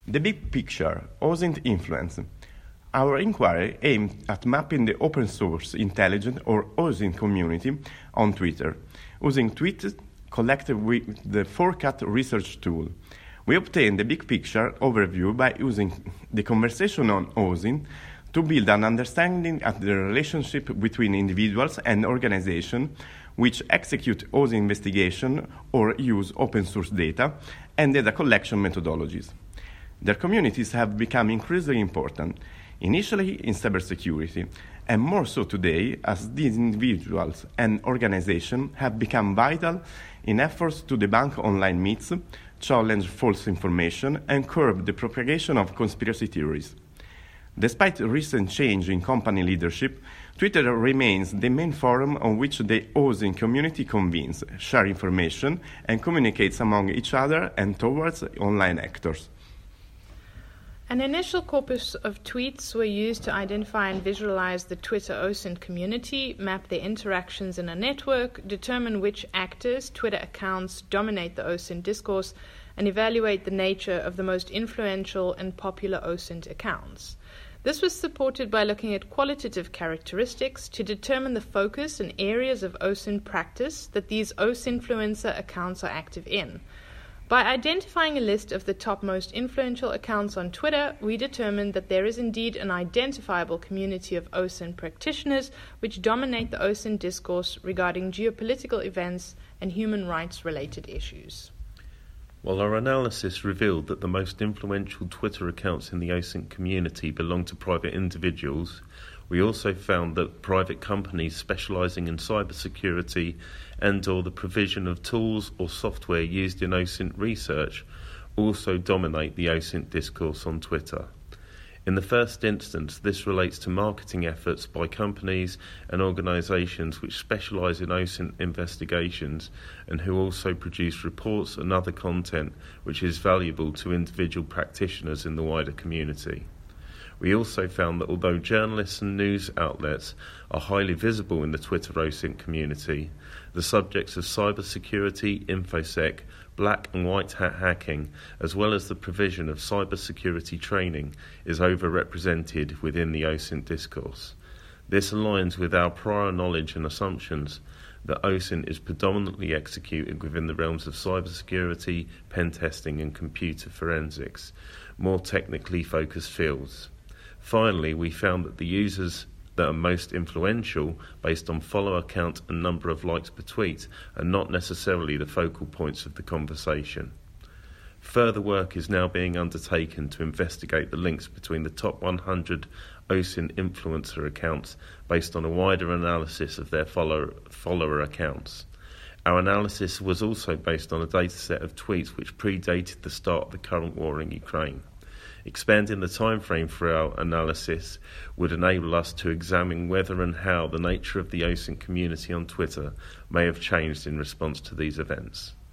The big picture, OSINT influence. Our inquiry aimed at mapping the open source intelligent or OSINT community on Twitter, using tweets collected with the Forecat research tool. We obtained the big picture overview by using the conversation on OSINT to build an understanding of the relationship between individuals and organizations which execute OSINT investigation or use open source data and data collection methodologies. Their communities have become increasingly important, initially in cybersecurity, and more so today as these individuals and organizations have become vital in efforts to debunk online myths, challenge false information, and curb the propagation of conspiracy theories. Despite recent change in company leadership, Twitter remains the main forum on which the OSINT community convenes, shares information, and communicates among each other and towards online actors. An initial corpus of tweets were used to identify and visualize the Twitter OSINT community, map their interactions in a network, determine which actors, Twitter accounts, dominate the OSINT discourse, and evaluate the nature of the most influential and popular OSINT accounts. This was supported by looking at qualitative characteristics to determine the focus and areas of OSINT practice that these OSINFluencer accounts are active in. By identifying a list of the top most influential accounts on Twitter, we determined that there is indeed an identifiable community of OSINT practitioners which dominate the OSINT discourse regarding geopolitical events and human rights-related issues. While our analysis revealed that the most influential Twitter accounts in the OSINT community belong to private individuals, we also found that private companies specializing in cybersecurity and/or the provision of tools or software used in OSINT research also dominate the OSINT discourse on Twitter. In the first instance, this relates to marketing efforts by companies and organizations which specialize in OSINT investigations and who also produce reports and other content which is valuable to individual practitioners in the wider community. We also found that although journalists and news outlets are highly visible in the Twitter OSINT community, the subjects of cybersecurity, InfoSec, black and white hat hacking, as well as the provision of cybersecurity training, is overrepresented within the OSINT discourse. This aligns with our prior knowledge and assumptions that OSINT is predominantly executed within the realms of cybersecurity, pen testing and computer forensics, more technically focused fields. Finally, we found that the users that are most influential based on follower count and number of likes per tweet are not necessarily the focal points of the conversation. Further work is now being undertaken to investigate the links between the top 100 OSINT influencer accounts based on a wider analysis of their follower accounts. Our analysis was also based on a dataset of tweets which predated the start of the current war in Ukraine. Expanding the time frame for our analysis would enable us to examine whether and how the nature of the OSINT community on Twitter may have changed in response to these events.